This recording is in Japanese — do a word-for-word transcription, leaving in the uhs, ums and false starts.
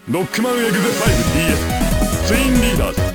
ロックマンエグゼ ファイブディーエス ツインリーダーズ